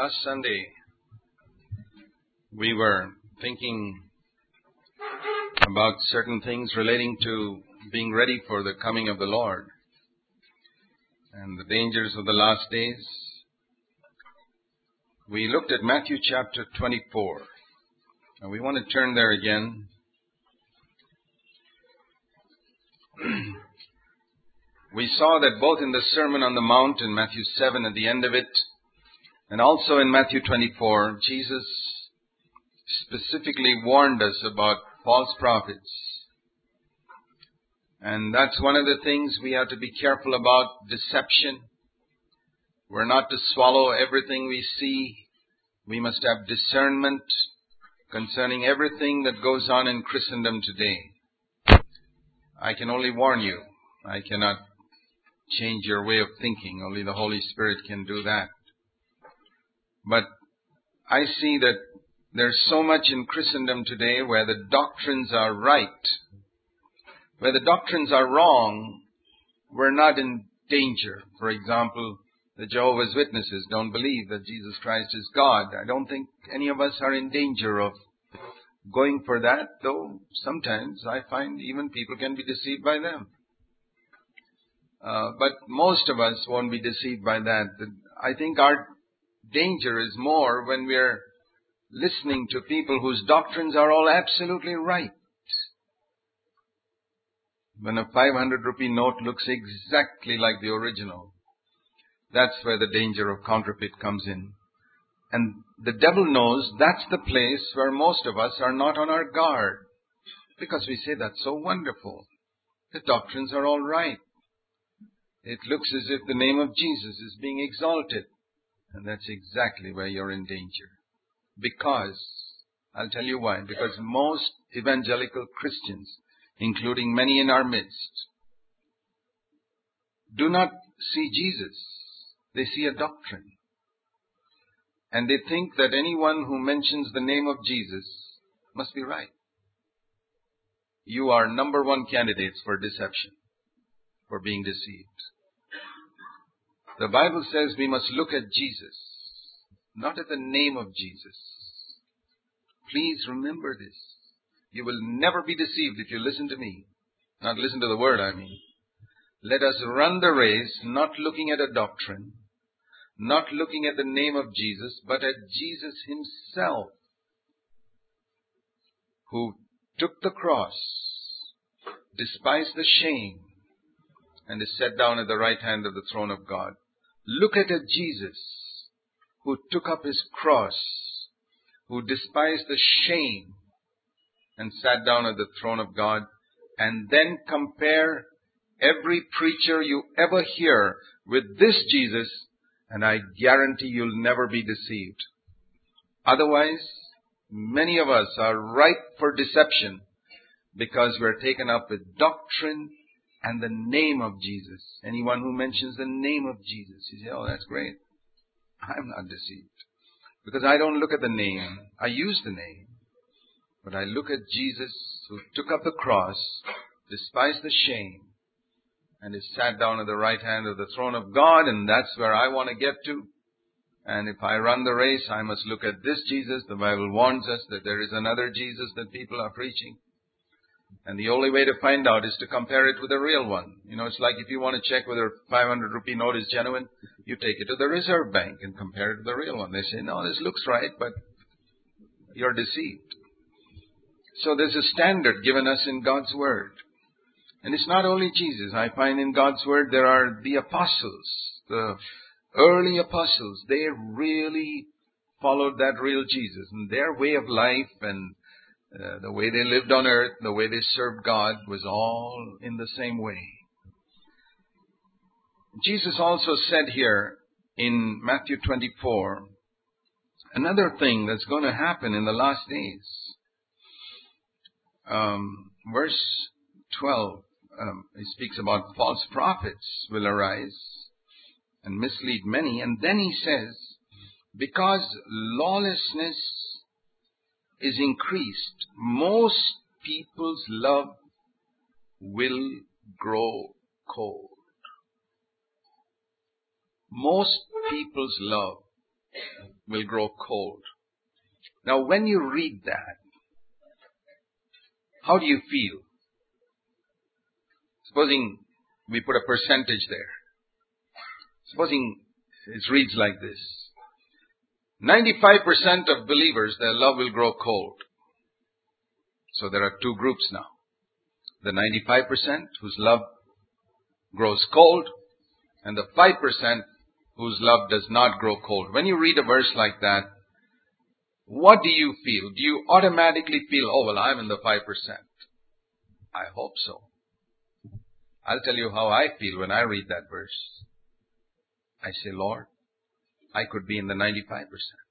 Last Sunday, we were thinking about certain things relating to being ready for the coming of the Lord and the dangers of the last days. We looked at Matthew chapter 24. And we want to turn there again. We saw that both in the Sermon on the Mount in Matthew 7 at the end of it, and also in Matthew 24, Jesus specifically warned us about false prophets. And that's one of the things we have to be careful about, deception. We're not to swallow everything we see. We must have discernment concerning everything that goes on in Christendom today. I can only warn you. I cannot change your way of thinking. Only the Holy Spirit can do that. But I see that there's so much in Christendom today where the doctrines are right. Where the doctrines are wrong, we're not in danger. For example, the Jehovah's Witnesses don't believe that Jesus Christ is God. I don't think any of us are in danger of going for that, though sometimes I find even people can be deceived by them. But most of us won't be deceived by that. I think our danger is more when we're listening to people whose doctrines are all absolutely right. When a 500 rupee note looks exactly like the original, that's where the danger of counterfeit comes in. And the devil knows that's the place where most of us are not on our guard. Because we say, that's so wonderful. The doctrines are all right. It looks as if the name of Jesus is being exalted. And that's exactly where you're in danger. Because, I'll tell you why. Because most evangelical Christians, including many in our midst, do not see Jesus. They see a doctrine. And they think that anyone who mentions the name of Jesus must be right. You are number one candidates for deception, for being deceived. The Bible says we must look at Jesus, not at the name of Jesus. Please remember this. You will never be deceived if you listen to me. Not listen to the word, I mean. Let us run the race, not looking at a doctrine, not looking at the name of Jesus, but at Jesus himself, who took the cross, despised the shame, and is set down at the right hand of the throne of God. Look at Jesus, who took up his cross, who despised the shame, and sat down at the throne of God, and then compare every preacher you ever hear with this Jesus, and I guarantee you'll never be deceived. Otherwise, many of us are ripe for deception because we're taken up with doctrine and the name of Jesus. Anyone who mentions the name of Jesus, you say, oh, that's great. I'm not deceived. Because I don't look at the name. I use the name. But I look at Jesus who took up the cross, despised the shame, and is sat down at the right hand of the throne of God, and that's where I want to get to. And if I run the race, I must look at this Jesus. The Bible warns us that there is another Jesus that people are preaching. And the only way to find out is to compare it with a real one. You know, it's like if you want to check whether a 500 rupee note is genuine, you take it to the Reserve Bank and compare it to the real one. They say, no, this looks right, but you're deceived. So there's a standard given us in God's Word. And it's not only Jesus. I find in God's Word there are the apostles, the early apostles. They really followed that real Jesus. And their way of life and the way they lived on earth, the way they served God was all in the same way. Jesus also said here in Matthew 24, another thing that's going to happen in the last days. Verse 12, he speaks about false prophets will arise and mislead many. And then he says, because lawlessness is increased, most people's love will grow cold. Most people's love will grow cold. Now, when you read that, how do you feel? Supposing we put a percentage there. Supposing it reads like this. 95% of believers, their love will grow cold. So there are two groups now. The 95% whose love grows cold, and the 5% whose love does not grow cold. When you read a verse like that, what do you feel? Do you automatically feel, oh, well, I'm in the 5%? I hope so. I'll tell you how I feel when I read that verse. I say, Lord, I could be in the 95%.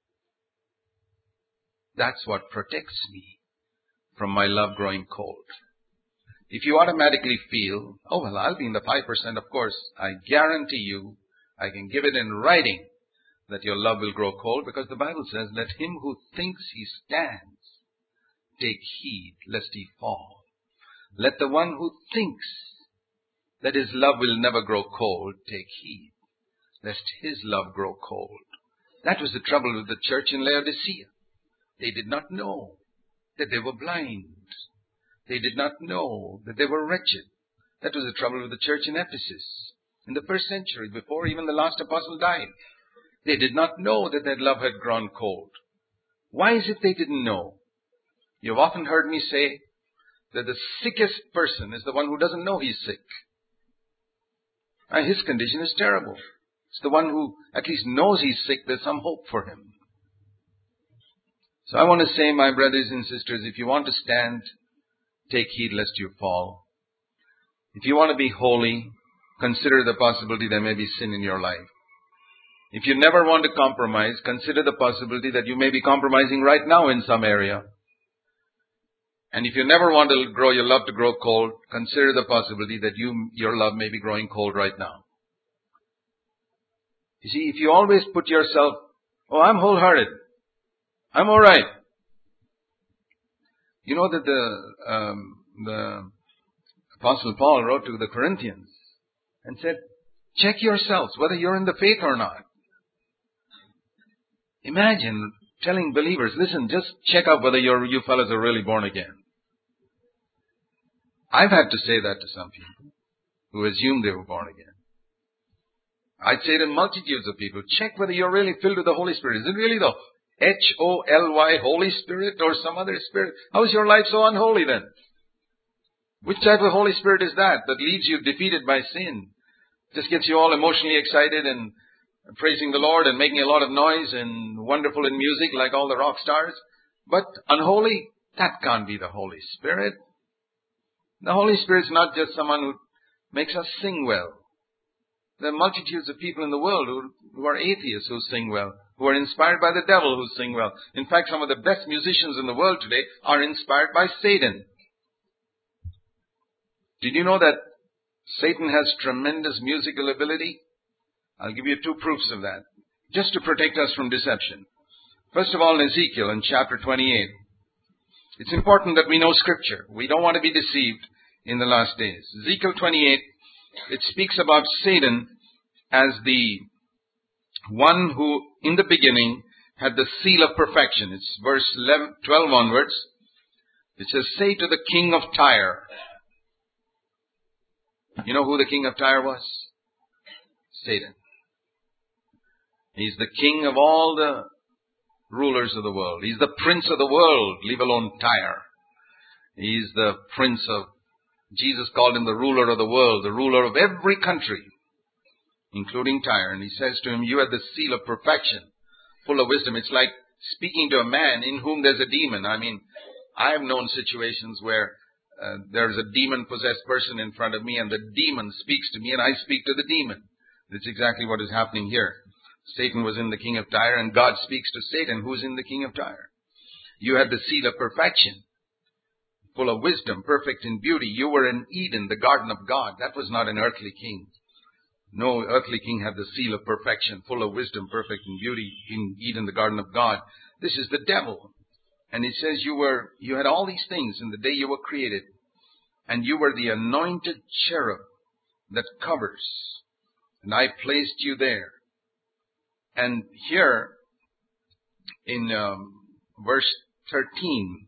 That's what protects me from my love growing cold. If you automatically feel, oh, well, I'll be in the 5%, of course, I guarantee you, I can give it in writing that your love will grow cold, because the Bible says, let him who thinks he stands take heed lest he fall. Let the one who thinks that his love will never grow cold take heed lest his love grow cold. That was the trouble with the church in Laodicea. They did not know that they were blind. They did not know that they were wretched. That was the trouble with the church in Ephesus in the first century, before even the last apostle died. They did not know that their love had grown cold. Why is it they didn't know? You've often heard me say that the sickest person is the one who doesn't know he's sick. And his condition is terrible. It's the one who at least knows he's sick. There's some hope for him. So I want to say, my brothers and sisters, if you want to stand, take heed lest you fall. If you want to be holy, consider the possibility there may be sin in your life. If you never want to compromise, consider the possibility that you may be compromising right now in some area. And if you never want to grow your love to grow cold, consider the possibility that your love may be growing cold right now. You see, if you always put yourself, oh, I'm wholehearted, I'm all right. You know that the Apostle Paul wrote to the Corinthians and said, check yourselves whether you're in the faith or not. Imagine telling believers, listen, just check out whether you fellas are really born again. I've had to say that to some people who assumed they were born again. I'd say to multitudes of people, check whether you're really filled with the Holy Spirit. Is it really the Holy Holy Spirit or some other spirit? How is your life so unholy then? Which type of Holy Spirit is that leaves you defeated by sin? Just gets you all emotionally excited and praising the Lord and making a lot of noise and wonderful in music like all the rock stars. But unholy, that can't be the Holy Spirit. The Holy Spirit's not just someone who makes us sing well. There are multitudes of people in the world who are atheists who sing well, who are inspired by the devil who sing well. In fact, some of the best musicians in the world today are inspired by Satan. Did you know that Satan has tremendous musical ability? I'll give you two proofs of that, just to protect us from deception. First of all, in Ezekiel in chapter 28, it's important that we know Scripture. We don't want to be deceived in the last days. Ezekiel 28, it speaks about Satan as the one who, in the beginning, had the seal of perfection. It's verse 12 onwards. It says, say to the king of Tyre. You know who the king of Tyre was? Satan. He's the king of all the rulers of the world. He's the prince of the world, leave alone Tyre. He's the prince of, Jesus called him the ruler of the world, the ruler of every country, including Tyre. And he says to him, you have the seal of perfection, full of wisdom. It's like speaking to a man in whom there's a demon. I mean, I've known situations where there's a demon-possessed person in front of me and the demon speaks to me and I speak to the demon. That's exactly what is happening here. Satan was in the king of Tyre and God speaks to Satan, who's in the king of Tyre. You had the seal of perfection, full of wisdom, perfect in beauty. You were in Eden, the garden of God. That was not an earthly king. No earthly king had the seal of perfection, full of wisdom, perfect in beauty, in Eden, the garden of God. This is the devil. And it says you had all these things in the day you were created. And you were the anointed cherub that covers. And I placed you there. And here, in verse 13,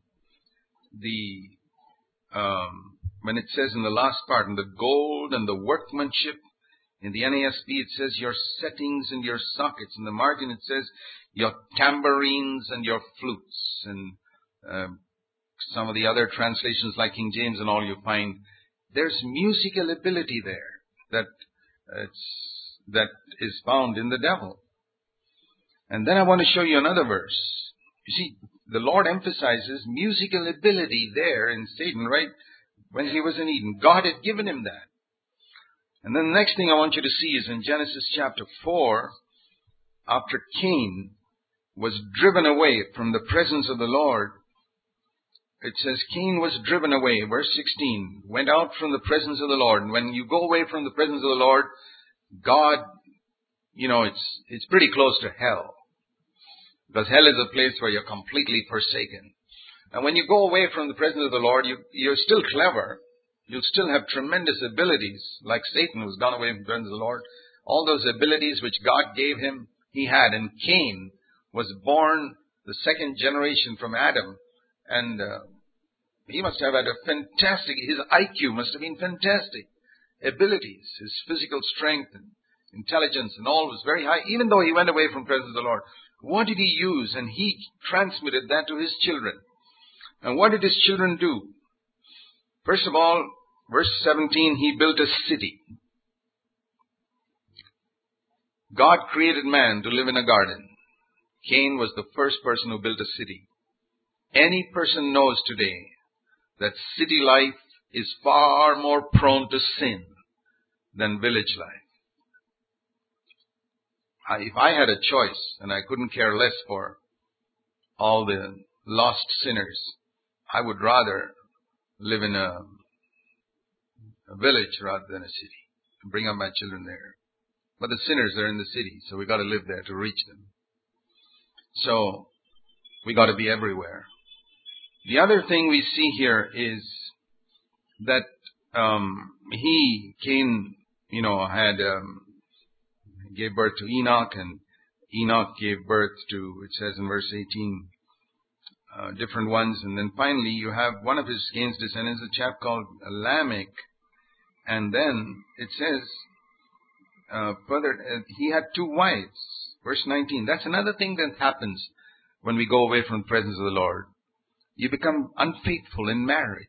when it says in the last part, in the gold and the workmanship, in the NASB it says your settings and your sockets. In the margin it says your tambourines and your flutes. And some of the other translations like King James and all, you find there's musical ability there that is found in the devil. And then I want to show you another verse. You see, the Lord emphasizes musical ability there in Satan, right? When he was in Eden. God had given him that. And then the next thing I want you to see is in Genesis chapter 4, after Cain was driven away from the presence of the Lord, it says Cain was driven away, verse 16, went out from the presence of the Lord. And when you go away from the presence of the Lord, God, it's pretty close to hell. Because hell is a place where you're completely forsaken. And when you go away from the presence of the Lord, you're still clever. You'll still have tremendous abilities, like Satan who's gone away from the presence of the Lord. All those abilities which God gave him, he had. And Cain was born the second generation from Adam. And he must have had a fantastic, his IQ must have been fantastic. Abilities, his physical strength and intelligence and all was very high, even though he went away from the presence of the Lord. What did he use? And he transmitted that to his children. And what did his children do? First of all, verse 17, he built a city. God created man to live in a garden. Cain was the first person who built a city. Any person knows today that city life is far more prone to sin than village life. If I had a choice, and I couldn't care less for all the lost sinners, I would rather live in a village rather than a city and bring up my children there. But the sinners are in the city, so we got to live there to reach them. So we got to be everywhere. The other thing we see here is that Cain, gave birth to Enoch, and Enoch gave birth to, it says in verse 18, different ones. And then finally you have one of Cain's descendants, a chap called Lamech. And then it says further, he had 2 wives. Verse 19. That's another thing that happens when we go away from the presence of the Lord. You become unfaithful in marriage.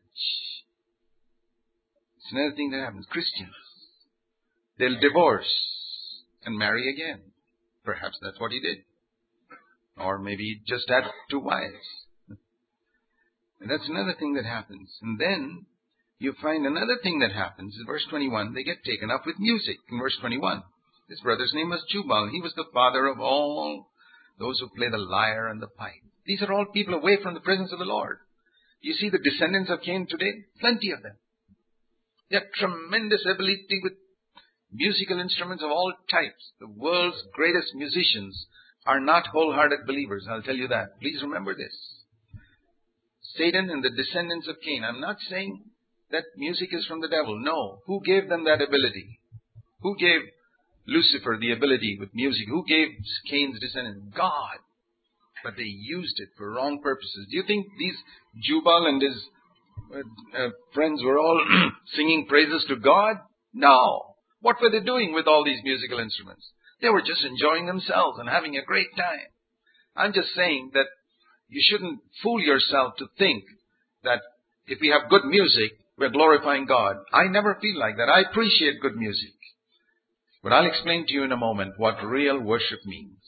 It's another thing that happens. Christians, they'll divorce and marry again. Perhaps that's what he did. Or maybe he just had 2 wives. And that's another thing that happens. And then you find another thing that happens. In verse 21, they get taken up with music. In verse 21, his brother's name was Jubal. He was the father of all those who play the lyre and the pipe. These are all people away from the presence of the Lord. You see the descendants of Cain today? Plenty of them. They have tremendous ability with musical instruments of all types. The world's greatest musicians are not wholehearted believers. I'll tell you that. Please remember this. Satan and the descendants of Cain. I'm not saying that music is from the devil. No. Who gave them that ability? Who gave Lucifer the ability with music? Who gave Cain's descendants? God. But they used it for wrong purposes. Do you think these Jubal and his friends were all singing praises to God? No. What were they doing with all these musical instruments? They were just enjoying themselves and having a great time. I'm just saying that you shouldn't fool yourself to think that if we have good music, we're glorifying God. I never feel like that. I appreciate good music. But I'll explain to you in a moment what real worship means.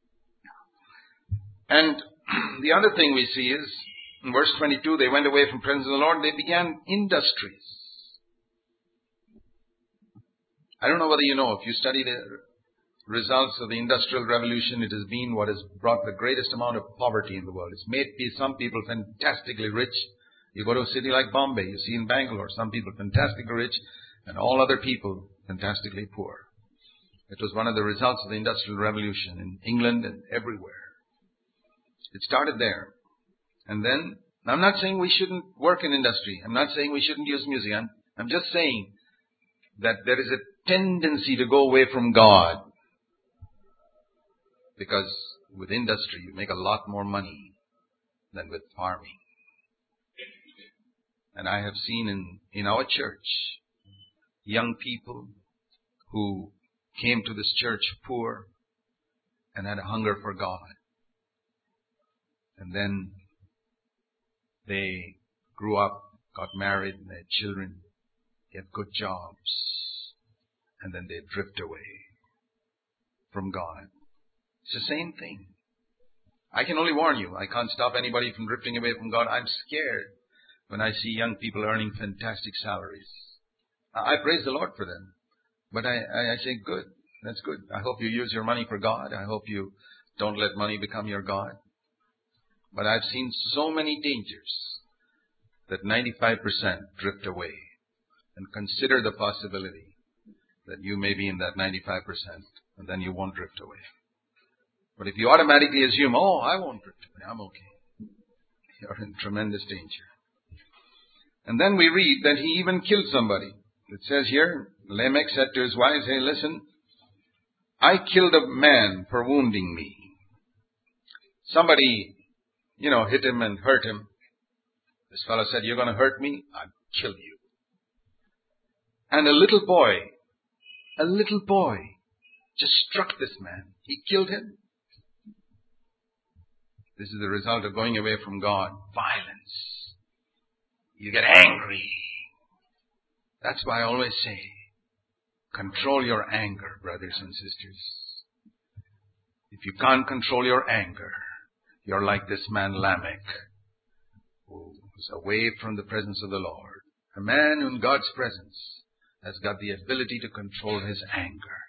And the other thing we see is, in verse 22, they went away from the presence of the Lord. They began industries. I don't know whether you know, if you study the results of the Industrial Revolution, it has been what has brought the greatest amount of poverty in the world. It's made some people fantastically rich. You go to a city like Bombay, you see in Bangalore, some people fantastically rich, and all other people fantastically poor. It was one of the results of the Industrial Revolution in England and everywhere. It started there. And then, I'm not saying we shouldn't work in industry. I'm not saying we shouldn't use music. I'm just saying that there is a tendency to go away from God. Because with industry, you make a lot more money than with farming. And I have seen in our church, young people who came to this church poor and had a hunger for God. And then they grew up, got married, and had children, get good jobs, and then they drift away from God. It's the same thing. I can only warn you, I can't stop anybody from drifting away from God. I'm scared when I see young people earning fantastic salaries. I praise the Lord for them. But I say, good, that's good. I hope you use your money for God. I hope you don't let money become your God. But I've seen so many dangers that 95% drift away. And consider the possibility that you may be in that 95%, and then you won't drift away. But if you automatically assume, oh, I won't drift away, I'm okay, you're in tremendous danger. And then we read that he even killed somebody. It says here, Lamech said to his wives, hey, listen, I killed a man for wounding me. Somebody, hit him and hurt him. This fellow said, you're going to hurt me? I'll kill you. And a little boy just struck this man. He killed him. This is the result of going away from God. Violence. You get angry. That's why I always say, control your anger, brothers and sisters. If you can't control your anger, you're like this man Lamech, who was away from the presence of the Lord. A man in God's presence has got the ability to control his anger.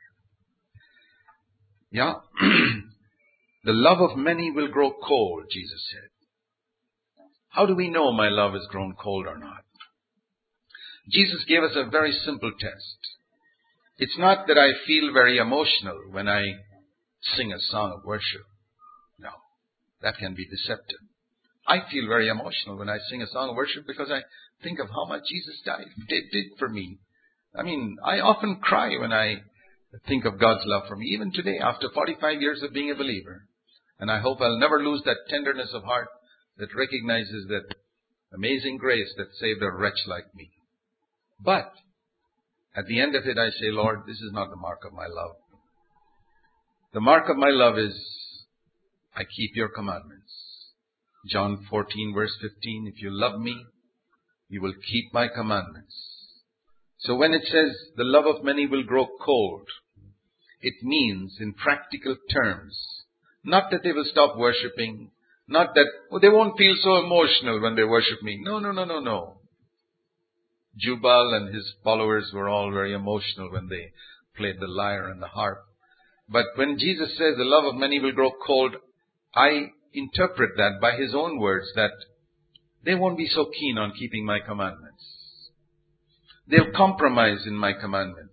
Yeah. The love of many will grow cold, Jesus said. How do we know my love has grown cold or not? Jesus gave us a very simple test. It's not that I feel very emotional when I sing a song of worship. No, that can be deceptive. I feel very emotional when I sing a song of worship because I think of how much Jesus did for me. I mean, I often cry when I think of God's love for me, even today, after 45 years of being a believer. And I hope I'll never lose that tenderness of heart that recognizes that amazing grace that saved a wretch like me. But at the end of it, I say, Lord, this is not the mark of my love. The mark of my love is I keep your commandments. John 14, verse 15, if you love me, you will keep my commandments. So when it says the love of many will grow cold, it means in practical terms, not that they will stop worshiping, not that they won't feel so emotional when they worship me. No. Jubal and his followers were all very emotional when they played the lyre and the harp. But when Jesus says the love of many will grow cold, I interpret that by his own words that they won't be so keen on keeping my commandments. They'll compromise in my commandments.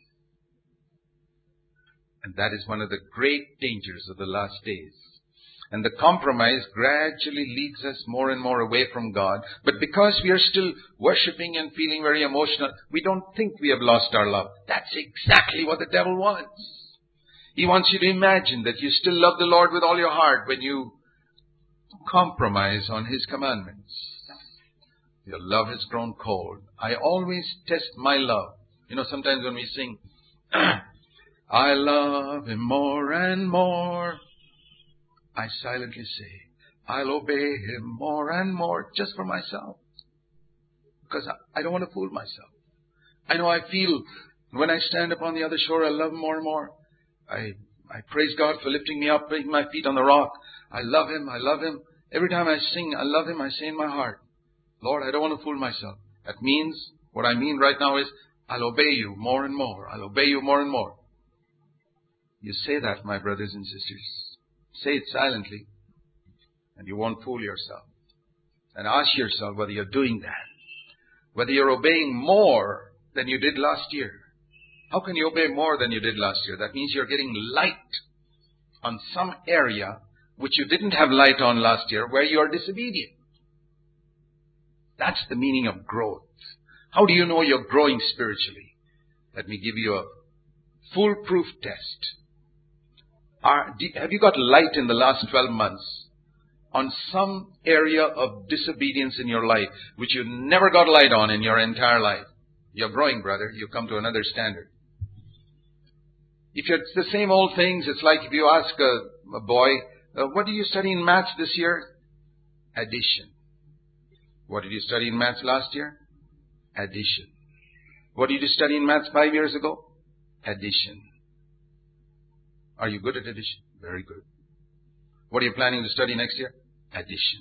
And that is one of the great dangers of the last days. And the compromise gradually leads us more and more away from God. But because we are still worshipping and feeling very emotional, we don't think we have lost our love. That's exactly what the devil wants. He wants you to imagine that you still love the Lord with all your heart when you compromise on his commandments. Your love has grown cold. I always test my love. Sometimes when we sing, I love him more and more, I silently say, I'll obey him more and more just for myself. Because I don't want to fool myself. I know I feel when I stand upon the other shore, I love him more and more. I praise God for lifting me up, putting my feet on the rock. I love him. Every time I sing, I love him, I say in my heart, Lord, I don't want to fool myself. That means, what I mean right now is, I'll obey you more and more. I'll obey you more and more. You say that, my brothers and sisters. Say it silently, and you won't fool yourself. And ask yourself whether you're doing that. Whether you're obeying more than you did last year. How can you obey more than you did last year? That means you're getting light on some area which you didn't have light on last year, where you are disobedient. That's the meaning of growth. How do you know you're growing spiritually? Let me give you a foolproof test. Have you got light in the last 12 months on some area of disobedience in your life which you never got light on in your entire life? You're growing, brother. You come to another standard. If it's the same old things, it's like if you ask a boy, what did you study in maths this year? Addition. What did you study in maths last year? Addition. What did you study in maths 5 years ago? Addition. Are you good at addition? Very good. What are you planning to study next year? Addition.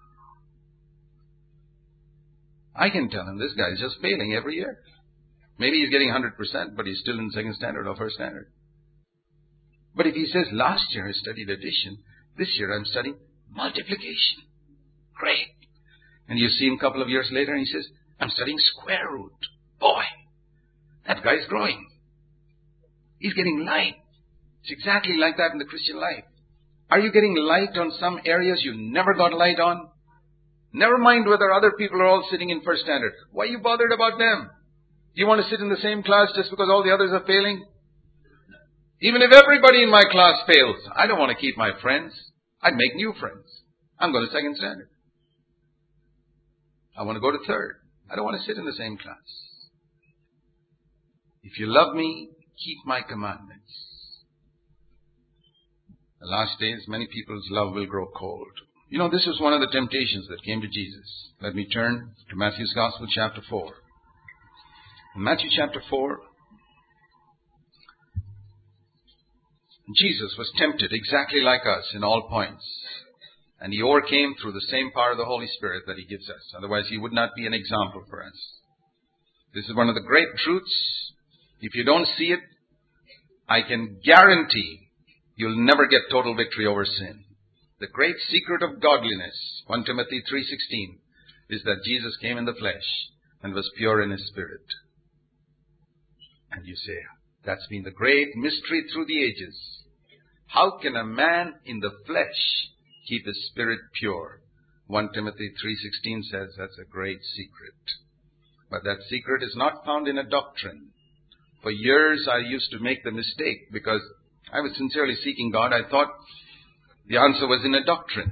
I can tell him this guy is just failing every year. Maybe he's getting 100%, but he's still in second standard or first standard. But if he says, last year I studied addition, this year I'm studying multiplication. Great. And you see him a couple of years later and he says, I'm studying square root. Boy, that guy's growing. He's getting light. It's exactly like that in the Christian life. Are you getting light on some areas you never got light on? Never mind whether other people are all sitting in first standard. Why are you bothered about them? Do you want to sit in the same class just because all the others are failing? Even if everybody in my class fails, I don't want to keep my friends. I'd make new friends. I'm going to second standard. I want to go to third. I don't want to sit in the same class. If you love me, keep my commandments. The last days, many people's love will grow cold. You know, this was one of the temptations that came to Jesus. Let me turn to Matthew's Gospel, chapter 4. In Matthew chapter 4, Jesus was tempted exactly like us in all points. And he overcame through the same power of the Holy Spirit that he gives us. Otherwise, he would not be an example for us. This is one of the great truths. If you don't see it, I can guarantee you'll never get total victory over sin. The great secret of godliness, 1 Timothy 3:16, is that Jesus came in the flesh and was pure in his spirit. And you say, that's been the great mystery through the ages. How can a man in the flesh keep his spirit pure? 1 Timothy 3:16 says that's a great secret. But that secret is not found in a doctrine. For years I used to make the mistake because I was sincerely seeking God. I thought the answer was in a doctrine.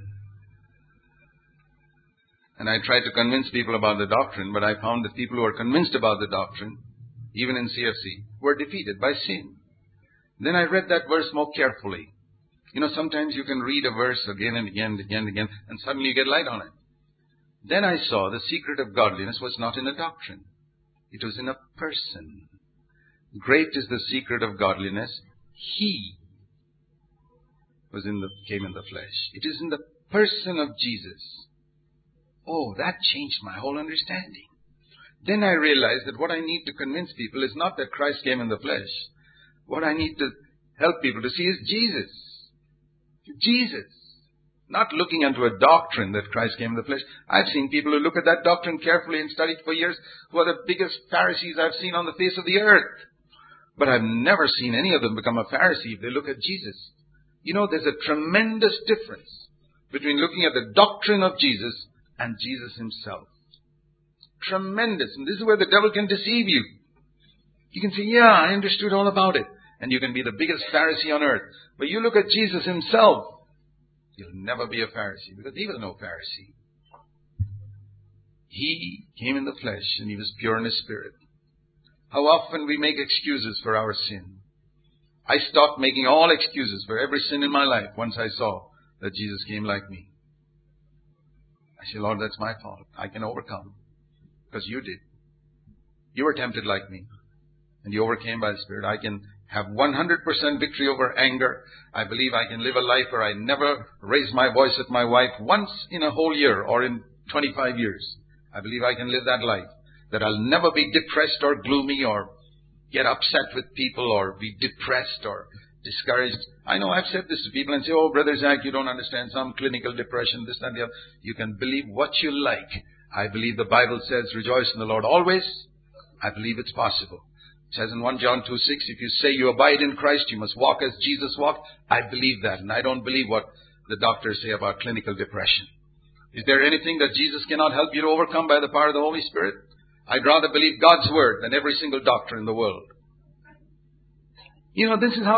And I tried to convince people about the doctrine, but I found that people who were convinced about the doctrine, even in CFC, were defeated by sin. Then I read that verse more carefully. You know, sometimes you can read a verse again and again and again and again, and suddenly you get light on it. Then I saw the secret of godliness was not in a doctrine. It was in a person. Great is the secret of godliness. He came in the flesh. It is in the person of Jesus. Oh, that changed my whole understanding. Then I realized that what I need to convince people is not that Christ came in the flesh. What I need to help people to see is Jesus. Jesus. Not looking into a doctrine that Christ came in the flesh. I've seen people who look at that doctrine carefully and study it for years who are the biggest Pharisees I've seen on the face of the earth. But I've never seen any of them become a Pharisee if they look at Jesus. You know, there's a tremendous difference between looking at the doctrine of Jesus and Jesus himself. Tremendous. And this is where the devil can deceive you. You can say, yeah, I understood all about it. And you can be the biggest Pharisee on earth. But you look at Jesus himself, you'll never be a Pharisee because he was no Pharisee. He came in the flesh and he was pure in his spirit. How often we make excuses for our sin. I stopped making all excuses for every sin in my life once I saw that Jesus came like me. I say, Lord, that's my fault. I can overcome because you did. You were tempted like me and you overcame by the Spirit. I can have 100% victory over anger. I believe I can live a life where I never raise my voice at my wife once in a whole year or in 25 years. I believe I can live that life. That I'll never be depressed or gloomy or get upset with people or be depressed or discouraged. I know I've said this to people and say, oh, Brother Zach, you don't understand some clinical depression, this and the other. You can believe what you like. I believe the Bible says, rejoice in the Lord always. I believe it's possible. It says in 1 John 2:6, if you say you abide in Christ, you must walk as Jesus walked. I believe that, and I don't believe what the doctors say about clinical depression. Is there anything that Jesus cannot help you to overcome by the power of the Holy Spirit? I'd rather believe God's word than every single doctor in the world. You know, this is how the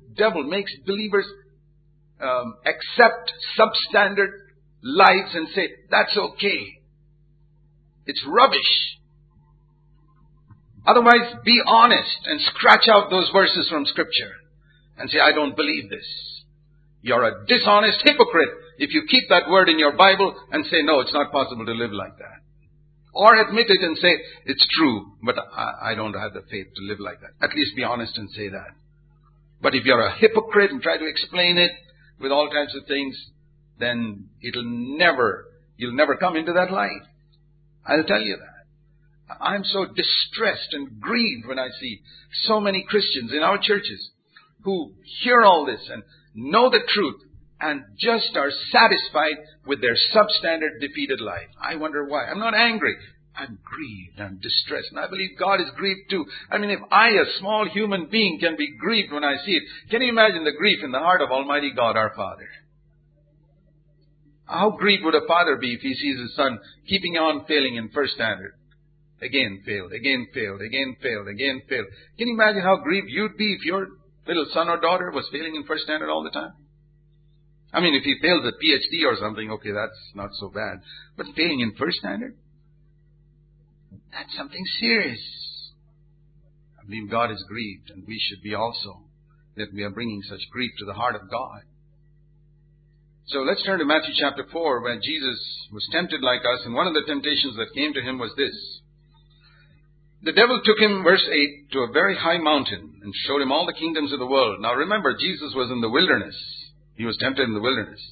devil makes believers accept substandard lives and say, that's okay. It's rubbish. Otherwise, be honest and scratch out those verses from Scripture and say, I don't believe this. You're a dishonest hypocrite if you keep that word in your Bible and say, no, it's not possible to live like that. Or admit it and say, it's true, but I don't have the faith to live like that. At least be honest and say that. But if you're a hypocrite and try to explain it with all types of things, then you'll never come into that life. I'll tell you that. I'm so distressed and grieved when I see so many Christians in our churches who hear all this and know the truth and just are satisfied with their substandard, defeated life. I wonder why. I'm not angry. I'm grieved. I'm distressed. And I believe God is grieved too. I mean, if I, a small human being, can be grieved when I see it, can you imagine the grief in the heart of Almighty God, our Father? How grieved would a father be if he sees his son keeping on failing in first standard? Again failed, again failed, again failed, again failed. Can you imagine how grieved you'd be if your little son or daughter was failing in first standard all the time? I mean, if he fails at PhD or something, okay, that's not so bad. But failing in first standard? That's something serious. I believe God is grieved, and we should be also, that we are bringing such grief to the heart of God. So let's turn to Matthew chapter 4, where Jesus was tempted like us, and one of the temptations that came to him was this. The devil took him, verse 8, to a very high mountain and showed him all the kingdoms of the world. Now remember, Jesus was in the wilderness. He was tempted in the wilderness.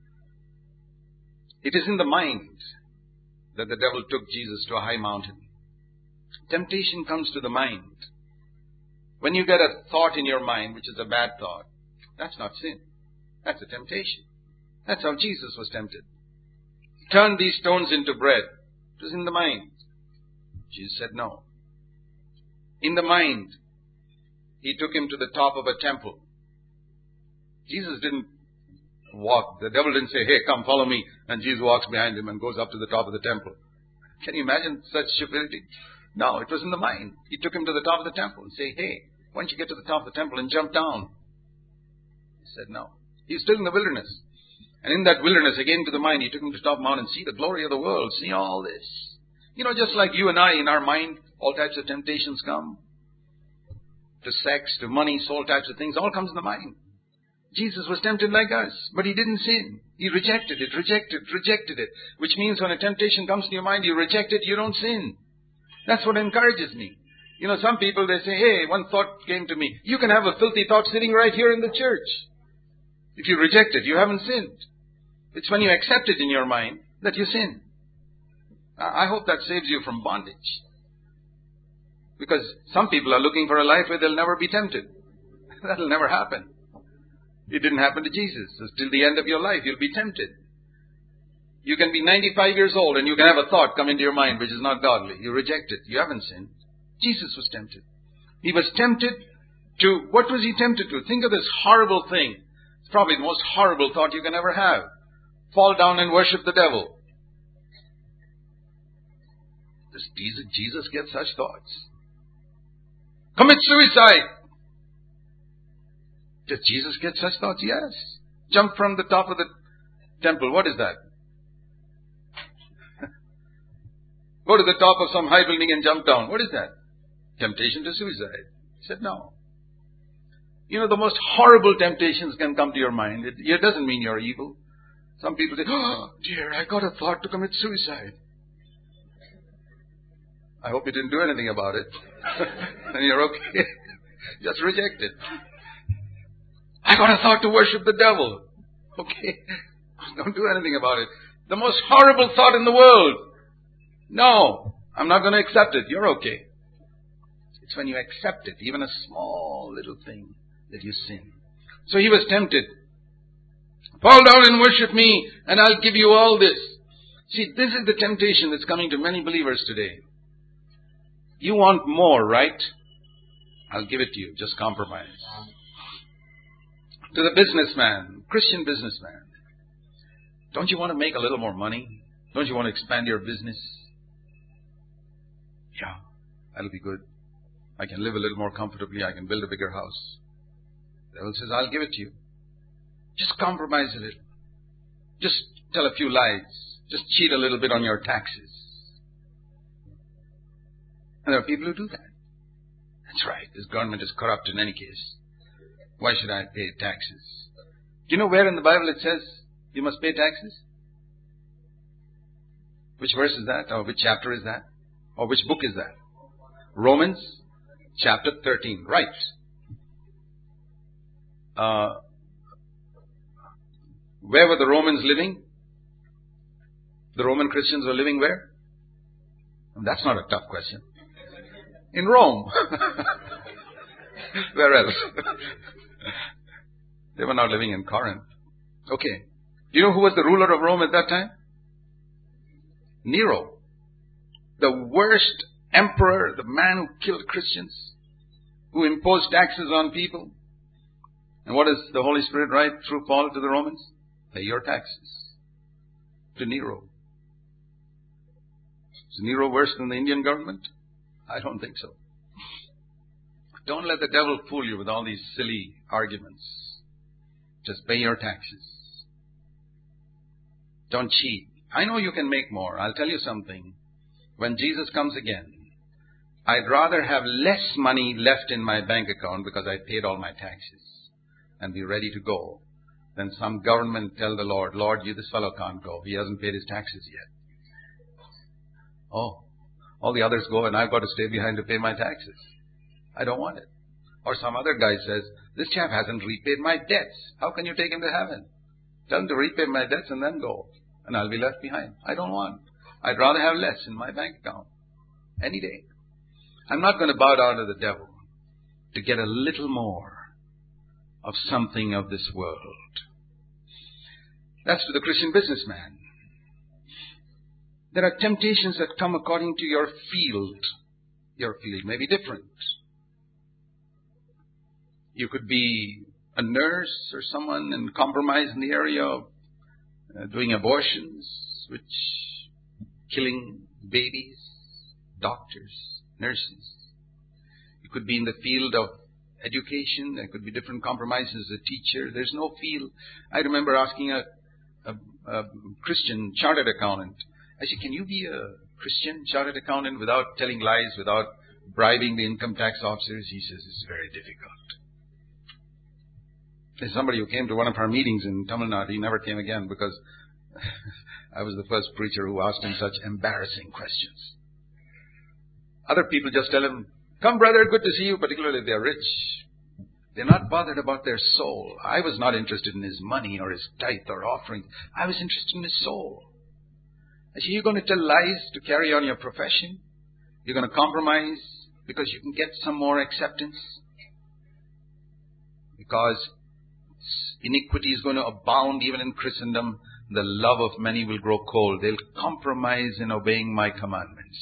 It is in the mind that the devil took Jesus to a high mountain. Temptation comes to the mind. When you get a thought in your mind, which is a bad thought, that's not sin. That's a temptation. That's how Jesus was tempted. Turn these stones into bread. It was in the mind. Jesus said no. In the mind, he took him to the top of a temple. Jesus didn't walk. The devil didn't say, hey, come, follow me. And Jesus walks behind him and goes up to the top of the temple. Can you imagine such stupidity? No, it was in the mind. He took him to the top of the temple and said, hey, why don't you get to the top of the temple and jump down? He said no. He was still in the wilderness. And in that wilderness, again to the mind, he took him to the top of the mountain, see the glory of the world, see all this. You know, just like you and I, in our mind, all types of temptations come. To sex, to money, so all types of things, all comes in the mind. Jesus was tempted like us, but he didn't sin. He rejected it. Which means when a temptation comes to your mind, you reject it, you don't sin. That's what encourages me. You know, some people, they say, hey, one thought came to me. You can have a filthy thought sitting right here in the church. If you reject it, you haven't sinned. It's when you accept it in your mind that you sin. I hope that saves you from bondage. Because some people are looking for a life where they'll never be tempted. That'll never happen. It didn't happen to Jesus. So till the end of your life, you'll be tempted. You can be 95 years old and you can have a thought come into your mind which is not godly. You reject it. You haven't sinned. Jesus was tempted. He was tempted to, what was he tempted to? Think of this horrible thing. It's probably the most horrible thought you can ever have. Fall down and worship the devil. Does Jesus get such thoughts? Commit suicide. Does Jesus get such thoughts? Yes. Jump from the top of the temple. What is that? Go to the top of some high building and jump down. What is that? Temptation to suicide. He said no. You know, the most horrible temptations can come to your mind. It doesn't mean you're evil. Some people say, oh dear, I got a thought to commit suicide. I hope you didn't do anything about it. And you're okay. Just reject it. I got a thought to worship the devil. Okay. Don't do anything about it. The most horrible thought in the world. No, I'm not going to accept it. You're okay. It's when you accept it, even a small little thing, that you sin. So he was tempted. Fall down and worship me, and I'll give you all this. See, this is the temptation that's coming to many believers today. You want more, right? I'll give it to you. Just compromise. To the businessman, Christian businessman. Don't you want to make a little more money? Don't you want to expand your business? Yeah, that'll be good. I can live a little more comfortably. I can build a bigger house. The devil says, I'll give it to you. Just compromise a little. Just tell a few lies. Just cheat a little bit on your taxes. And there are people who do that. That's right. This government is corrupt in any case. Why should I pay taxes? Do you know where in the Bible it says you must pay taxes? Which verse is that? Or which chapter is that? Or which book is that? Romans chapter 13. Right. Where were the Romans living? The Roman Christians were living where? That's not a tough question. In Rome. Where else? They were not living in Corinth. Okay. Do you know who was the ruler of Rome at that time? Nero. The worst emperor, the man who killed Christians, who imposed taxes on people. And what does the Holy Spirit write through Paul to the Romans? Pay your taxes to Nero. Is Nero worse than the Indian government? I don't think so. Don't let the devil fool you with all these silly arguments. Just pay your taxes. Don't cheat. I know you can make more. I'll tell you something. When Jesus comes again, I'd rather have less money left in my bank account because I paid all my taxes and be ready to go than some government tell the Lord, Lord, this fellow can't go. He hasn't paid his taxes yet. Oh, all the others go and I've got to stay behind to pay my taxes. I don't want it. Or some other guy says, this chap hasn't repaid my debts. How can you take him to heaven? Tell him to repay my debts and then go. And I'll be left behind. I don't want. I'd rather have less in my bank account. Any day. I'm not going to bow down to the devil to get a little more of something of this world. That's to the Christian businessman. There are temptations that come according to your field. Your field may be different. You could be a nurse or someone and compromise in the area of doing abortions, which killing babies, doctors, nurses. You could be in the field of education. There could be different compromises as a teacher. There's no field. I remember asking a Christian chartered accountant, I said, can you be a Christian chartered accountant without telling lies, without bribing the income tax officers? He says, it's very difficult. There's somebody who came to one of our meetings in Tamil Nadu. He never came again because I was the first preacher who asked him such embarrassing questions. Other people just tell him, come brother, good to see you, particularly if they're rich. They're not bothered about their soul. I was not interested in his money or his tithe or offering. I was interested in his soul. I said, you're going to tell lies to carry on your profession? You're going to compromise because you can get some more acceptance? Because iniquity is going to abound even in Christendom. The love of many will grow cold. They'll compromise in obeying my commandments.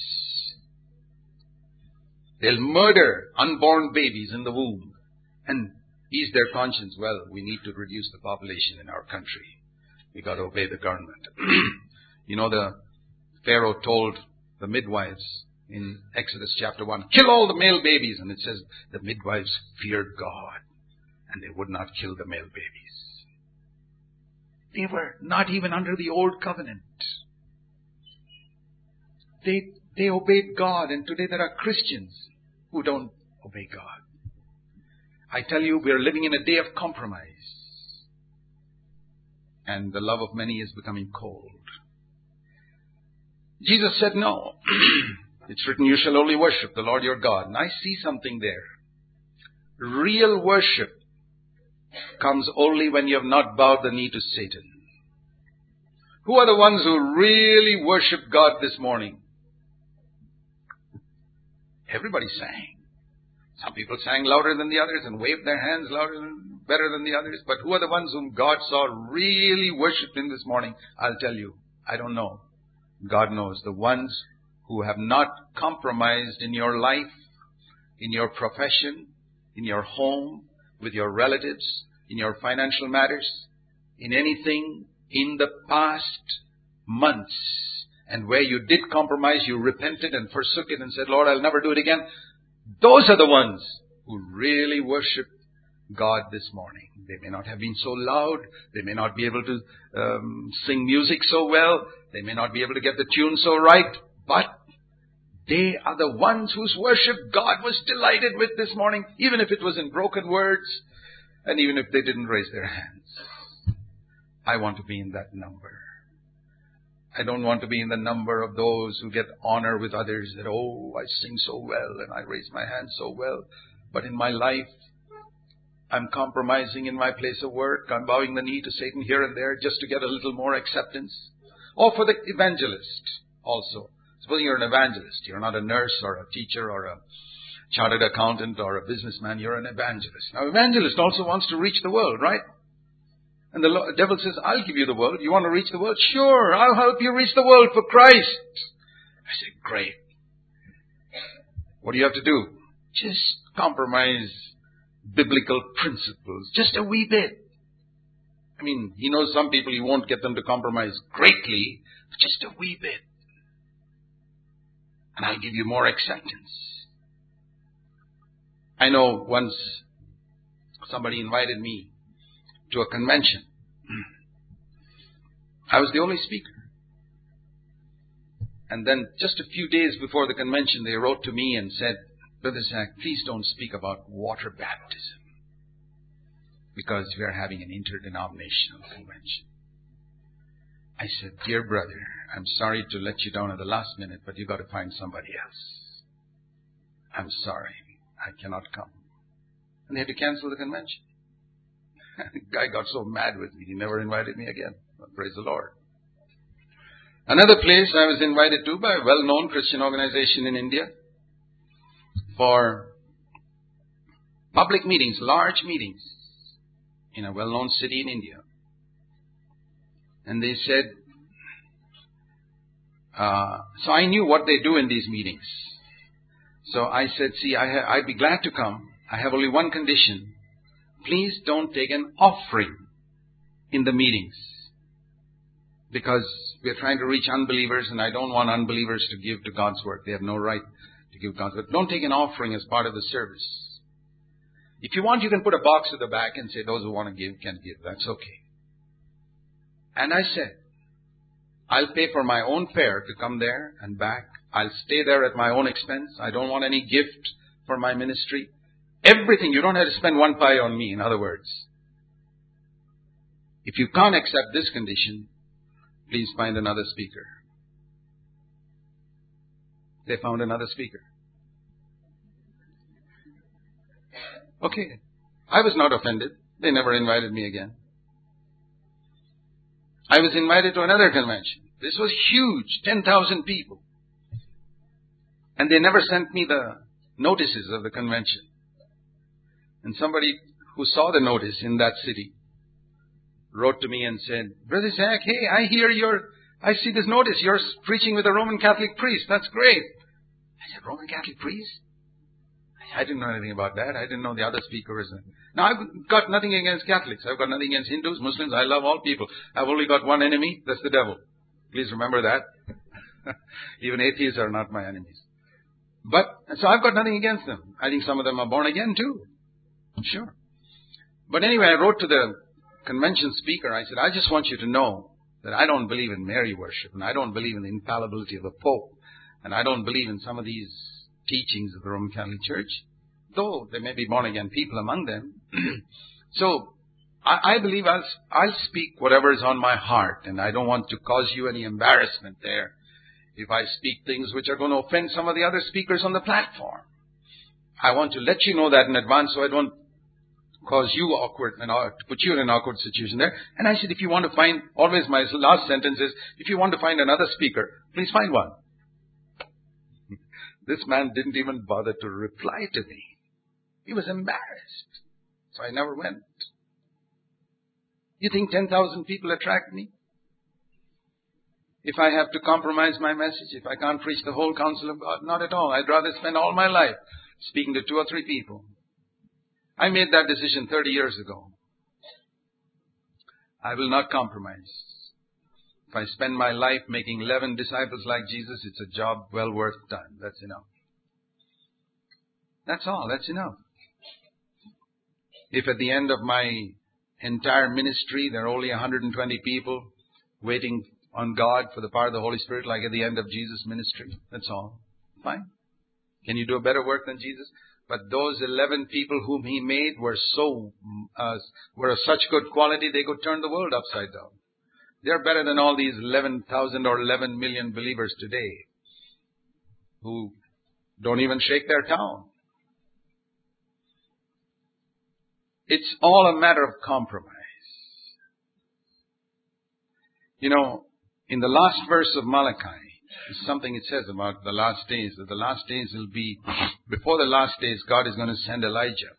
They'll murder unborn babies in the womb and ease their conscience. Well, we need to reduce the population in our country. We got to obey the government. You know, the Pharaoh told the midwives in Exodus chapter 1, kill all the male babies. And it says the midwives feared God and they would not kill the male babies. They were not even under the old covenant. They obeyed God, and today there are Christians who don't obey God. I tell you, we are living in a day of compromise. And the love of many is becoming cold. Jesus said no. It's written, you shall only worship the Lord your God. And I see something there. Real worship comes only when you have not bowed the knee to Satan. Who are the ones who really worship God this morning? Everybody sang. Some people sang louder than the others and waved their hands better than the others. But who are the ones whom God saw really worshiped Him this morning? I'll tell you, I don't know. God knows. The ones who have not compromised in your life, in your profession, in your home, with your relatives, in your financial matters, in anything in the past months, and where you did compromise, you repented and forsook it and said, Lord, I'll never do it again. Those are the ones who really worship God this morning. They may not have been so loud. They may not be able to sing music so well. They may not be able to get the tune so right. But they are the ones whose worship God was delighted with this morning, even if it was in broken words and even if they didn't raise their hands. I want to be in that number. I don't want to be in the number of those who get honor with others that, oh, I sing so well and I raise my hands so well. But in my life, I'm compromising in my place of work. I'm bowing the knee to Satan here and there just to get a little more acceptance. Or for the evangelist also. Suppose you're an evangelist. You're not a nurse or a teacher or a chartered accountant or a businessman. You're an evangelist. Now, evangelist also wants to reach the world, right? And the devil says, I'll give you the world. You want to reach the world? Sure, I'll help you reach the world for Christ. I said, great. What do you have to do? Just compromise biblical principles. Just a wee bit. I mean, he knows some people he won't get them to compromise greatly, but just a wee bit. And I'll give you more acceptance. I know once somebody invited me to a convention. I was the only speaker. And then just a few days before the convention, they wrote to me and said, Brother Zach, please don't speak about water baptism because we are having an interdenominational convention. I said, dear brother, I'm sorry to let you down at the last minute, but you've got to find somebody else. I'm sorry, I cannot come. And they had to cancel the convention. The guy got so mad with me, he never invited me again. Praise the Lord. Another place I was invited to by a well-known Christian organization in India for public meetings, large meetings in a well-known city in India. And they said, so I knew what they do in these meetings. So I said, see, I'd be glad to come. I have only one condition. Please don't take an offering in the meetings. Because we're trying to reach unbelievers and I don't want unbelievers to give to God's work. They have no right to give God's work. Don't take an offering as part of the service. If you want, you can put a box at the back and say those who want to give can give. That's okay. And I said, I'll pay for my own fare to come there and back. I'll stay there at my own expense. I don't want any gift for my ministry. Everything. You don't have to spend one pie on me, in other words. If you can't accept this condition, please find another speaker. They found another speaker. Okay. I was not offended. They never invited me again. I was invited to another convention. This was huge, 10,000 people. And they never sent me the notices of the convention. And somebody who saw the notice in that city wrote to me and said, Brother Zach, hey, I see this notice. You're preaching with a Roman Catholic priest. That's great. I said, Roman Catholic priest? I didn't know anything about that. I didn't know the other speaker was. Now, I've got nothing against Catholics. I've got nothing against Hindus, Muslims. I love all people. I've only got one enemy. That's the devil. Please remember that. Even atheists are not my enemies. So I've got nothing against them. I think some of them are born again too. Sure. But anyway, I wrote to the convention speaker. I said, I just want you to know that I don't believe in Mary worship, and I don't believe in the infallibility of the Pope, and I don't believe in some of these teachings of the Roman Catholic Church, though there may be born-again people among them. So, I believe I'll speak whatever is on my heart, and I don't want to cause you any embarrassment there if I speak things which are going to offend some of the other speakers on the platform. I want to let you know that in advance so I don't cause you awkward and put you in an awkward situation there. And I said, if you want to find, always my last sentence is, if you want to find another speaker, please find one. This man didn't even bother to reply to me. He was embarrassed. So I never went. You think 10,000 people attract me? If I have to compromise my message, if I can't preach the whole counsel of God, not at all. I'd rather spend all my life speaking to 2 or 3 people. I made that decision 30 years ago. I will not compromise. If I spend my life making 11 disciples like Jesus, it's a job well worth time. That's enough. That's all. That's enough. If at the end of my entire ministry there are only 120 people waiting on God for the power of the Holy Spirit, like at the end of Jesus' ministry, that's all. Fine. Can you do a better work than Jesus? But those 11 people whom He made were of such good quality they could turn the world upside down. They're better than all these 11,000 or 11 million believers today who don't even shake their town. It's all a matter of compromise. You know, in the last verse of Malachi, is something it says about the last days, that the last days will be, before the last days, God is going to send Elijah.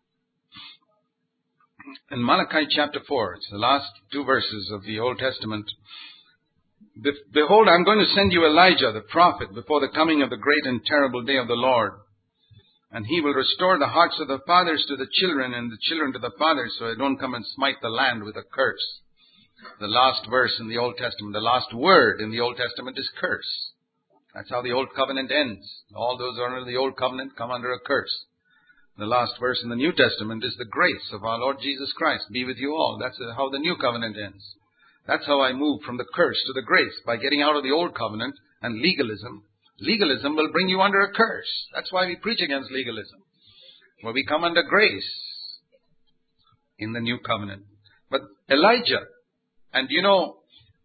In Malachi chapter 4, it's the last two verses of the Old Testament. Behold, I'm going to send you Elijah, the prophet, before the coming of the great and terrible day of the Lord. And he will restore the hearts of the fathers to the children and the children to the fathers, so they don't come and smite the land with a curse. The last verse in the Old Testament, the last word in the Old Testament is curse. That's how the Old Covenant ends. All those who are under the Old Covenant come under a curse. The last verse in the New Testament is the grace of our Lord Jesus Christ be with you all. That's how the New Covenant ends. That's how I move from the curse to the grace, by getting out of the Old Covenant and legalism. Legalism will bring you under a curse. That's why we preach against legalism. Well, we come under grace in the New Covenant. But Elijah, and you know,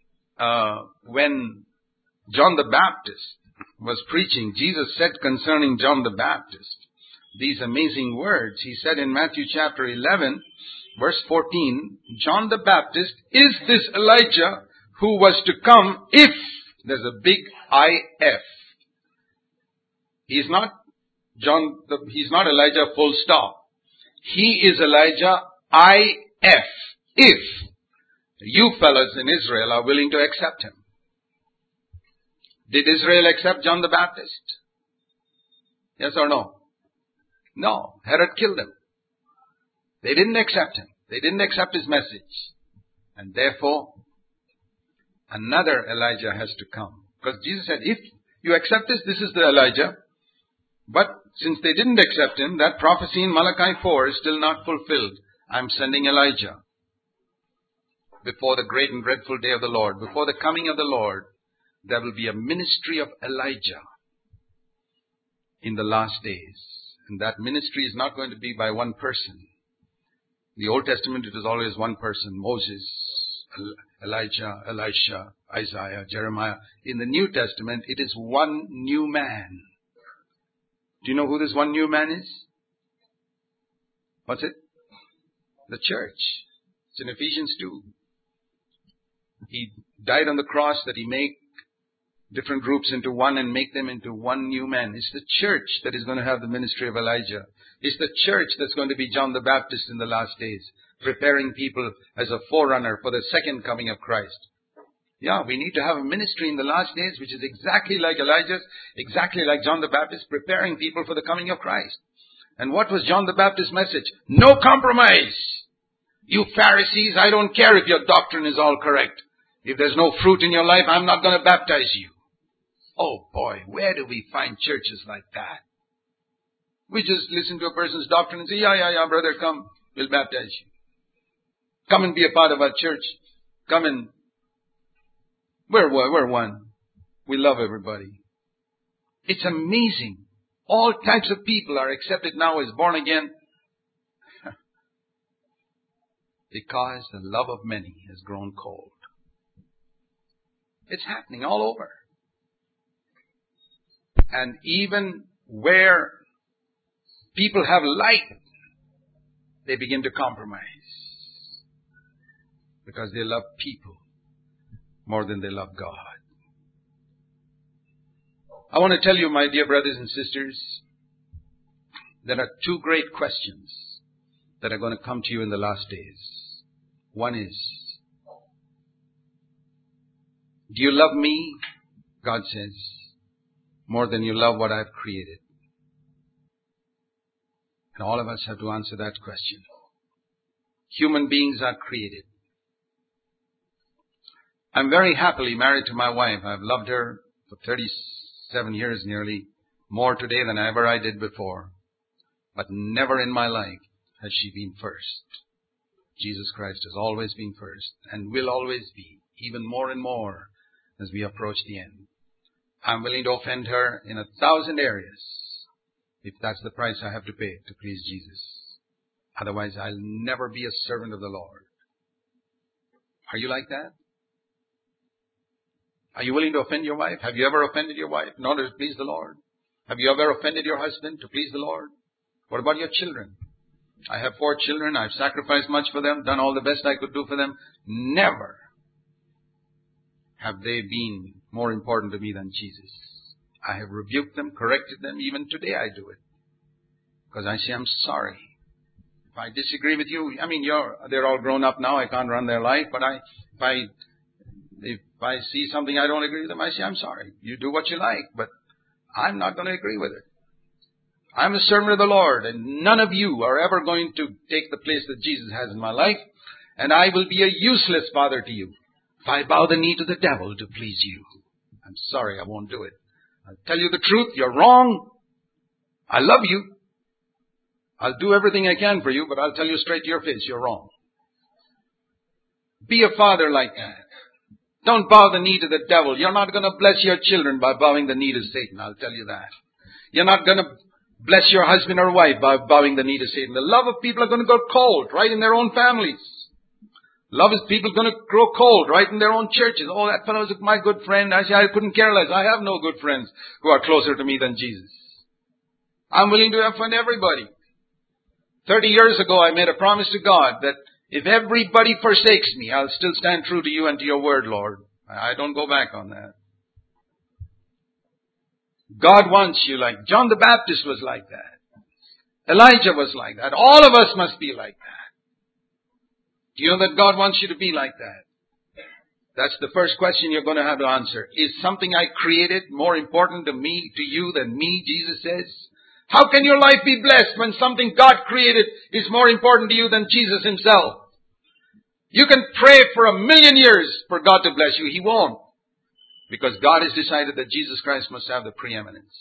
when John the Baptist was preaching, Jesus said concerning John the Baptist these amazing words. He said in Matthew chapter 11, verse 14, John the Baptist is this Elijah who was to come if, there's a big I-F. He's not Elijah full stop. He is Elijah I-F. If you fellas in Israel are willing to accept him. Did Israel accept John the Baptist? Yes or no? No. Herod killed him. They didn't accept him. They didn't accept his message. And therefore, another Elijah has to come. Because Jesus said, if you accept this, this is the Elijah. But since they didn't accept him, that prophecy in Malachi 4 is still not fulfilled. I'm sending Elijah before the great and dreadful day of the Lord. Before the coming of the Lord, there will be a ministry of Elijah in the last days. And that ministry is not going to be by one person. In the Old Testament, it was always one person. Moses, Elijah, Elisha, Isaiah, Jeremiah. In the New Testament, it is one new man. Do you know who this one new man is? What's it? The church. It's in Ephesians 2. He died on the cross that he make different groups into one and make them into one new man. It's the church that is going to have the ministry of Elijah. It's the church that's going to be John the Baptist in the last days, preparing people as a forerunner for the second coming of Christ. Yeah, we need to have a ministry in the last days which is exactly like Elijah's, exactly like John the Baptist, preparing people for the coming of Christ. And what was John the Baptist's message? No compromise. You Pharisees, I don't care if your doctrine is all correct. If there's no fruit in your life, I'm not going to baptize you. Oh boy, where do we find churches like that? We just listen to a person's doctrine and say, yeah, brother, come, we'll baptize you. Come and be a part of our church. Come and, we're one. We love everybody. It's amazing. All types of people are accepted now as born again because the love of many has grown cold. It's happening all over. And even where people have light, they begin to compromise because they love people more than they love God. I want to tell you, my dear brothers and sisters, there are two great questions that are going to come to you in the last days. One is, do you love me, God says, more than you love what I've created? And all of us have to answer that question. Human beings are created. I'm very happily married to my wife. I've loved her for 37 years nearly, more today than ever I did before. But never in my life has she been first. Jesus Christ has always been first and will always be, even more and more as we approach the end. I'm willing to offend her in 1,000 areas if that's the price I have to pay to please Jesus. Otherwise, I'll never be a servant of the Lord. Are you like that? Are you willing to offend your wife? Have you ever offended your wife in order to please the Lord? Have you ever offended your husband to please the Lord? What about your children? I have 4 children. I've sacrificed much for them, done all the best I could do for them. Never have they been more important to me than Jesus. I have rebuked them, corrected them. Even today I do it. Because I say, I'm sorry. If I disagree with you, they're all grown up now. I can't run their life. But if I see something I don't agree with them, I say, I'm sorry. You do what you like, but I'm not going to agree with it. I'm a servant of the Lord, and none of you are ever going to take the place that Jesus has in my life, and I will be a useless father to you if I bow the knee to the devil to please you. I'm sorry, I won't do it. I'll tell you the truth, you're wrong. I love you. I'll do everything I can for you, but I'll tell you straight to your face, you're wrong. Be a father like that. Don't bow the knee to the devil. You're not going to bless your children by bowing the knee to Satan, I'll tell you that. You're not going to bless your husband or wife by bowing the knee to Satan. The love of people are going to go cold right in their own families. Love is people going to grow cold right in their own churches. Oh, that fellow is my good friend. I say, I couldn't care less. I have no good friends who are closer to me than Jesus. I'm willing to offend everybody. 30 years ago, I made a promise to God that if everybody forsakes me, I'll still stand true to you and to your word, Lord. I don't go back on that. God wants you like John the Baptist was like that. Elijah was like that. All of us must be like that. Do you know that God wants you to be like that? That's the first question you're going to have to answer. Is something I created more important to me, to you than me, Jesus says? How can your life be blessed when something God created is more important to you than Jesus himself? You can pray for 1,000,000 years for God to bless you. He won't. Because God has decided that Jesus Christ must have the preeminence.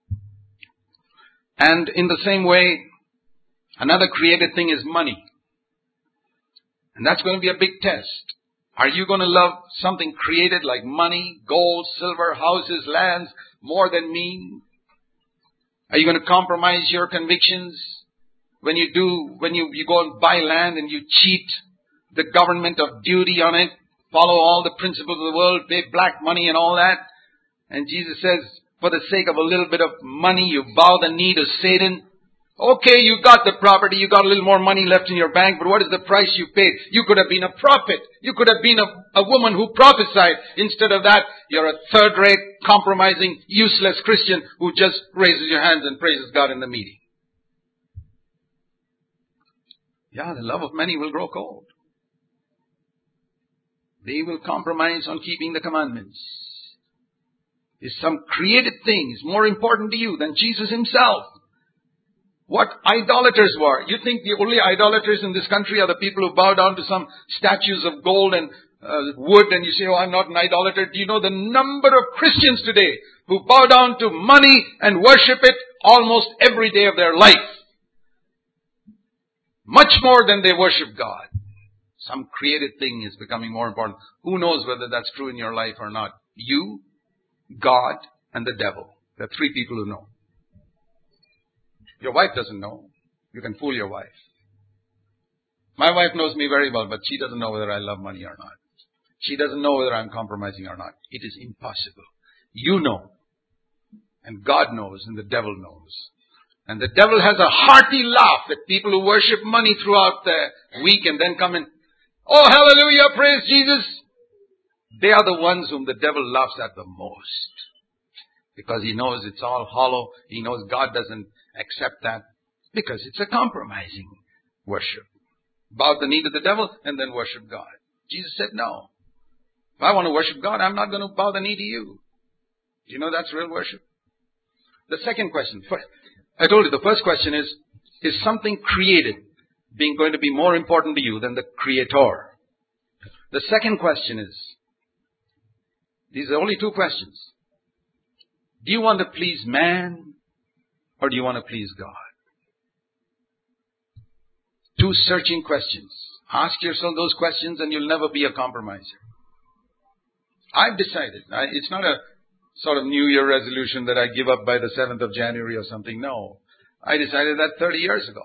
And in the same way, another created thing is money. And that's going to be a big test. Are you going to love something created like money, gold, silver, houses, lands more than me? Are you going to compromise your convictions when you go and buy land and you cheat the government of duty on it, follow all the principles of the world, pay black money and all that? And Jesus says, for the sake of a little bit of money, you bow the knee to Satan. Okay, you got the property, you got a little more money left in your bank, but what is the price you paid? You could have been a prophet. You could have been a woman who prophesied. Instead of that, you're a third-rate, compromising, useless Christian who just raises your hands and praises God in the meeting. Yeah, the love of many will grow cold. They will compromise on keeping the commandments. Is some created things more important to you than Jesus himself? What idolaters were. You think the only idolaters in this country are the people who bow down to some statues of gold and wood, and you say, oh, I'm not an idolater. Do you know the number of Christians today who bow down to money and worship it almost every day of their life? Much more than they worship God. Some created thing is becoming more important. Who knows whether that's true in your life or not? You, God, and the devil. There are 3 people who know. Your wife doesn't know. You can fool your wife. My wife knows me very well, but she doesn't know whether I love money or not. She doesn't know whether I'm compromising or not. It is impossible. You know. And God knows, and the devil knows. And the devil has a hearty laugh at people who worship money throughout the week and then come in, oh, hallelujah, praise Jesus. They are the ones whom the devil laughs at the most. Because he knows it's all hollow. He knows God doesn't accept that. Because it's a compromising worship. Bow the knee to the devil and then worship God. Jesus said no. If I want to worship God, I'm not going to bow the knee to you. Do you know that's real worship? The second question. I told you the first question is something created going to be more important to you than the Creator? The second question is, these are only 2 questions. Do you want to please man or do you want to please God? 2 searching questions. Ask yourself those questions and you'll never be a compromiser. I've decided. It's not a sort of New Year resolution that I give up by the 7th of January or something. No. I decided that 30 years ago.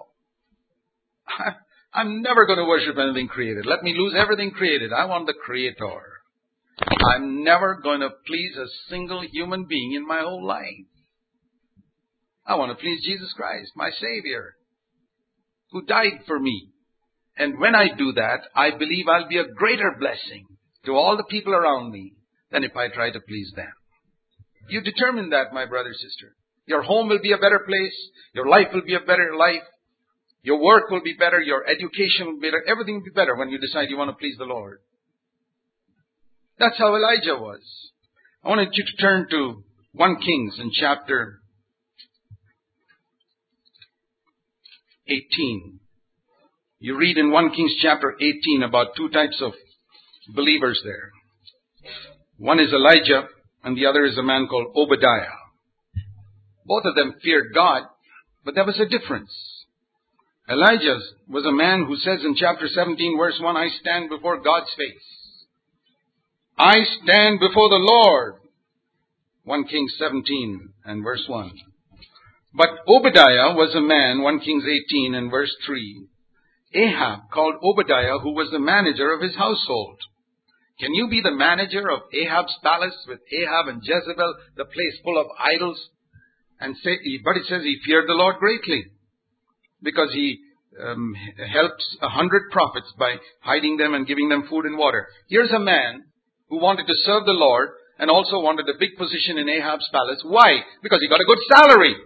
I'm never going to worship anything created. Let me lose everything created. I want the Creator. I'm never going to please a single human being in my whole life. I want to please Jesus Christ, my Savior, who died for me. And when I do that, I believe I'll be a greater blessing to all the people around me than if I try to please them. You determine that, my brother, sister. Your home will be a better place. Your life will be a better life. Your work will be better. Your education will be better. Everything will be better when you decide you want to please the Lord. That's how Elijah was. I wanted you to turn to 1 Kings in chapter 18. You read in 1 Kings chapter 18 about 2 types of believers there. One is Elijah and the other is a man called Obadiah. Both of them feared God, but there was a difference. Elijah was a man who says in chapter 17 verse 1, I stand before God's face. I stand before the Lord. 1 Kings 17 and verse 1. But Obadiah was a man, 1 Kings 18 and verse 3. Ahab called Obadiah, who was the manager of his household. Can you be the manager of Ahab's palace with Ahab and Jezebel, the place full of idols? But it says he feared the Lord greatly because he helps 100 prophets by hiding them and giving them food and water. Here's a man who wanted to serve the Lord and also wanted a big position in Ahab's palace. Why? Because he got a good salary.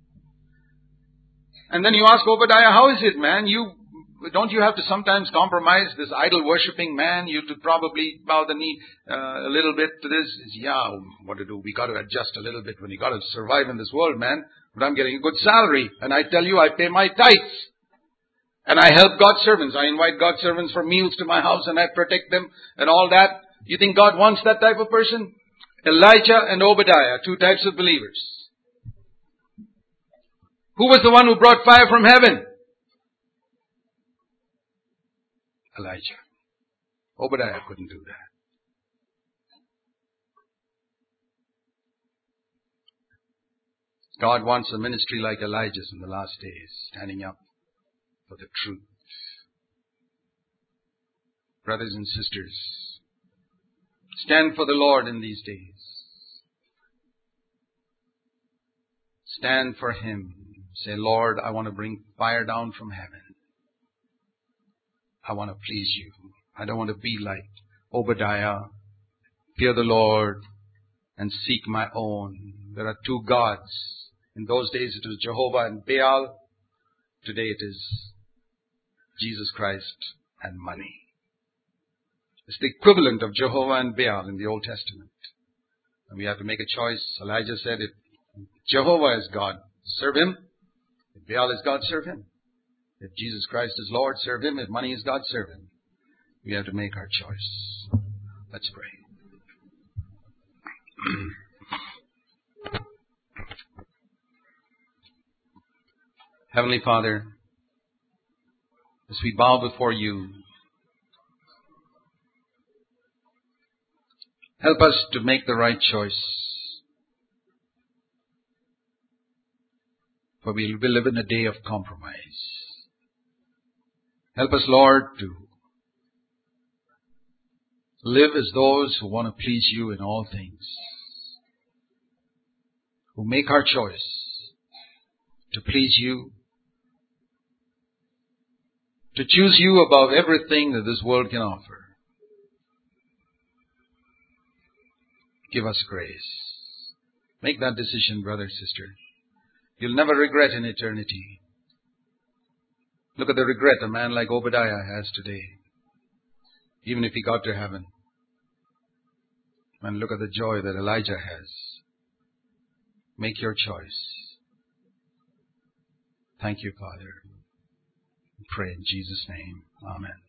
And then you ask Obadiah, how is it, man? Don't you have to sometimes compromise this idol-worshipping man? You could probably bow the knee a little bit to this. Yeah, what to do? We got to adjust a little bit when you got to survive in this world, man. But I'm getting a good salary. And I tell you, I pay my tithes. And I help God's servants. I invite God's servants for meals to my house and I protect them and all that. You think God wants that type of person? Elijah and Obadiah, 2 types of believers. Who was the one who brought fire from heaven? Elijah. Obadiah couldn't do that. God wants a ministry like Elijah's in the last days, standing up for the truth. Brothers and sisters, stand for the Lord in these days. Stand for Him. Say, Lord, I want to bring fire down from heaven. I want to please you. I don't want to be like Obadiah. Fear the Lord and seek my own. There are 2 gods. In those days it was Jehovah and Baal. Today it is Jesus Christ and money. It's the equivalent of Jehovah and Baal in the Old Testament. And we have to make a choice. Elijah said, if Jehovah is God, serve Him. If Baal is God, serve Him. If Jesus Christ is Lord, serve Him. If money is God, serve Him. We have to make our choice. Let's pray. Heavenly Father, as we bow before you, help us to make the right choice. For we live in a day of compromise. Help us, Lord, to live as those who want to please you in all things. Who make our choice to please you. To choose you above everything that this world can offer. Give us grace. Make that decision, brother, sister. You'll never regret in eternity. Look at the regret a man like Obadiah has today. Even if he got to heaven. And look at the joy that Elijah has. Make your choice. Thank you, Father. We pray in Jesus' name. Amen.